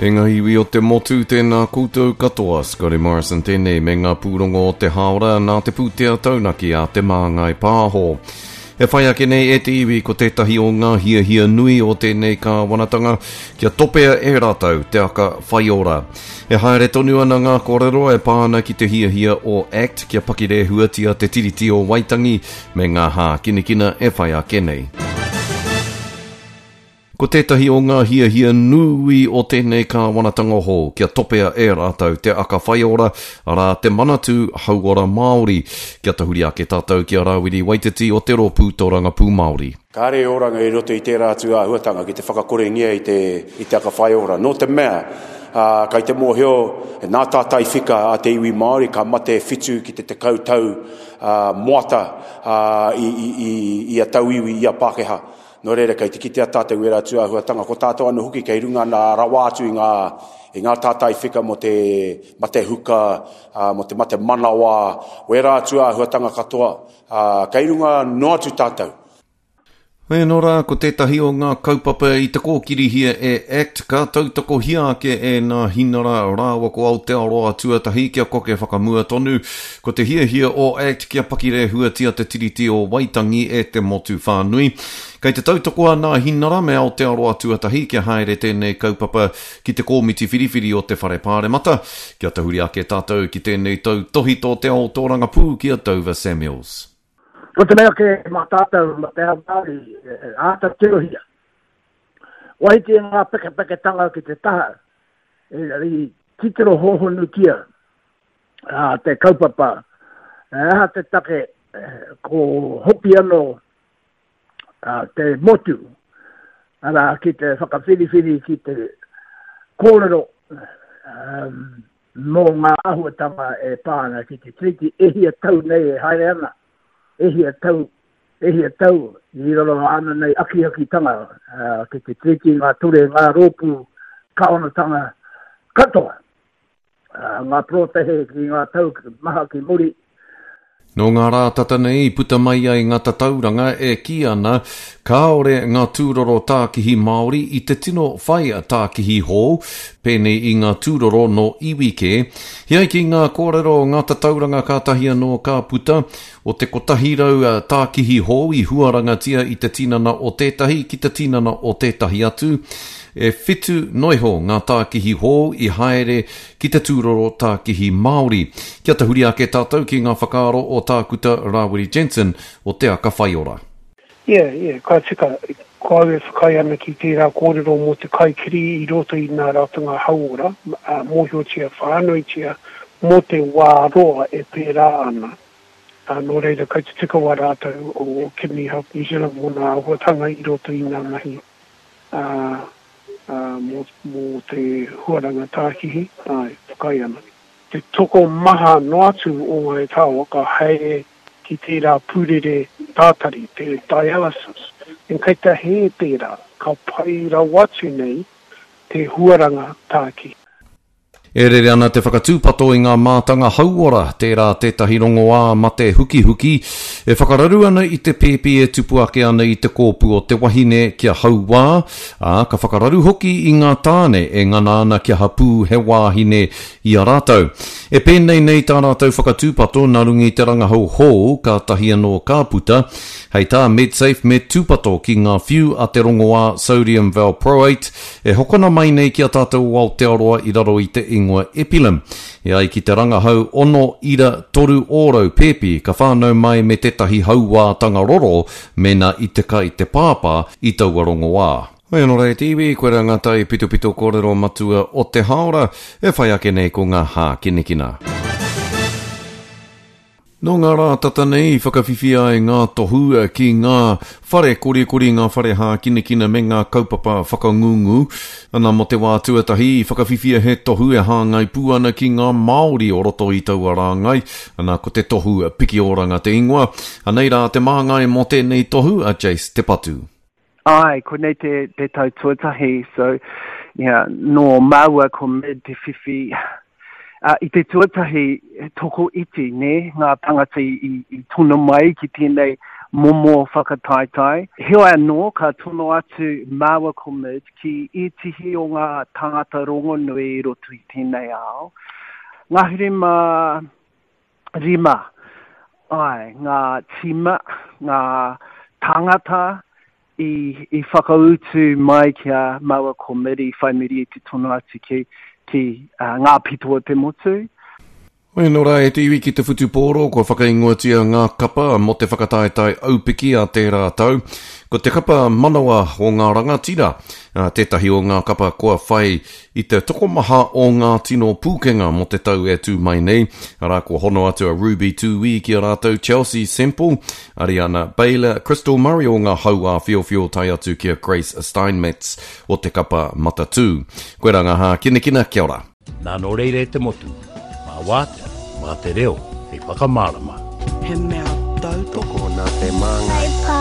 E ngā iwi o te motu tēnā koutou katoa, Scotty Morrison tēnei me ngā pūrongo o te haora nā te pūtea taunaki a te māngai pāho. E whai ake nei e te iwi ko tētahi o ngā hia nui o tēnei ka wanatanga kia topea e rātau te aka whai ora. E haere tonu ana ngā kōrero e pāna ki te hia o ACT kia pakire huatia te tiriti o Waitangi me ngā hā kinikina e whai ake nei. Ko tētahi o ngā hia nui o tēnei ka wanatanga ho, kia topea e rātau te aka whaiora, ara te manatu hauora Māori, kia tahuri ake tātou kia Rawiri Waititi o te ropu tōranga pū Māori. Kāre oranga i roto i te rātu a huatanga ki te whakakorengia i te aka whaiora. No te mea, kai te mōheo, nā tātai whika a te iwi Māori, ka mate whitu ki te kautau moata i a tau iwi i a Pākehā. No reira kai te kite a tātou e rātu a huatanga, ko tātou anu huki kei runga nā rawa atu i ngā tātai whika mo te mate huka, mo te mate manawa, o e rātu a huatanga katoa, kei runga no atu tātou. E no rā, ko tētahi o ngā kaupapa i te kōkiri hia e ACT, ka tautako hia ake e nā hinara rāwa ko Aotearoa tuatahi kia koke whakamua tonu. Ko te hia o ACT kia pakire huatia te tiriti o Waitangi e te motu whānui. Kei te tautakoa nā hinara me Aotearoa tuatahi kia haere tēnei kaupapa ki te kōmiti whiriwhiri o te whare pāremata. Kia tahuri ake tātou ki tēnei tau tohi tō te ao tōranga pū kia Dover Samuels. Ko te mea ke mā tātou ma te haumāri, āta tirohia. Wahiti ngā peke tanga ki te taha, i titiro hohonu kia, te kaupapa, te take, ko hopi ano, te motu, ara ki te whakawhiriwhiri ki te kōrero, mō ngā ahuatanga e pāna ki te triti ehia tau nei e haere ana. Ehia tau, i rolo ana nei aki tanga, ki te triki ngā ture, ngā rōpu, kaonatanga katoa, ngā protehe ki ngā tau maha ki muri. No ngā rā tata nei puta mai ai ngā tatauranga e ki ana, kāore ngā tūroro tākihi Māori i te tino whai a tākihi hō, pēnei i ngā tūroro no iwike. Hiai ki ngā kōrero ngā tatauranga kātahia no kā puta, o te kotahirau tākihi hō i huarangatia i te tinana o tētahi ki te tinana o tētahi atu. E whitu noiho ngā tākihi hō i haere ki te tūroro tākihi Māori. Kia tahuri ake tātou ki ngā whakaaro o tākuta Rawiri Jensen o te aka whaiora. Ka tika, koe whakai ana ki tērā kōrero mo te kaikiri i roto i ngā rātanga hauora, mōhio tia whānui tia, mo te wāroa e pērā ana. No reira, kai te tika wā rātou o Kidney Health New Zealand mo nā huatanga i roto i ngā mahi. Mō te huaranga tākihi, whakai ana. Te toko maha no atu o ngai tāua ka hae ki tērā pūrere tātari, te dialysis. En kei te he tērā, ka paira watu nei te huaranga tākihi. E rere ana te whakatūpato i ngā mātanga hauora, tērā tētahi rongo ā mate huki, e whakararu ana i te pēpi e tupu ake ana i te kōpu o te wahine kia hauwā, ka whakararu hoki i ngā tāne e ngana ana kia hapū he wāhine i a rātau. E pēnei nei tā rātau whakatūpato nā rungi te rangahau hou ka tahi anō kāputa, hei tā MedSafe me tūpato ki ngā whiu a te rongo ā sodium valproate, e hokona mai nei ki a tātou o Aotearoa i raro i te ingoa epilim. E ai ki te rangahau ono ira toru ōrau pēpi ka whānau mai me tetahi hauā tanga roro mena i te ka i te pāpā i taua rongo ā. Hoi anō rei TV, koe rangatai pito kōrero matua o te haora, e whai ake nei ko ngā hā kinikina. No ngā rā tata nei, whakawhiwhia e ngā tohu ki ngā whare kori ngā whare hā kinikina me ngā kaupapa whakangungu. Ana mo te wā tuatahi, whakawhiwhia he tohu e hāngai pūana ki ngā Māori o roto i taua rāngai. Ana ko te tohu piki oranga te ingoa. Anei rā te māngai mo tēnei tohu a Jace te patu. Ai, ko nei te tau tuatahi, so no maua ko me te whiwhi. I te tuatahi toko iti, ne, ngā tangata i tuna mai ki tēnei momo whakataitai. Heo anō ka tono atu Maua Komid ki itihi o ngā tangata rongonui I roto I tēnei ao. Ngahiri ma rima, ai, ngā tima, ngā tangata I whakautu mai kia Maua Komid I whaimiri te tono atu ki ngā pito o te motu. Oi, nō rā, te iwi ki te whutu pōro, ko whakaingoatia ngā kapa mo te whakataetai aupiki a tērā tau. Ko te kapa manawa o ngā rangatira, tētahi o ngā kapa kua whai I te tokomaha o ngā tino pūkenga mo te tau e tū mai nei. Arā, ko hono atu a Ruby Tui ki a rātou Chelsea Semple, Ariana Baylor, Crystal Murray o ngā hau a whio tai atu ki a Grace Steinmetz o te kapa Matatū. Koe ranga ha, kina kia ora. Nā no reire te motu. Wātea, mā te reo, hei whakamārama. He mea tau toko nā te māngai.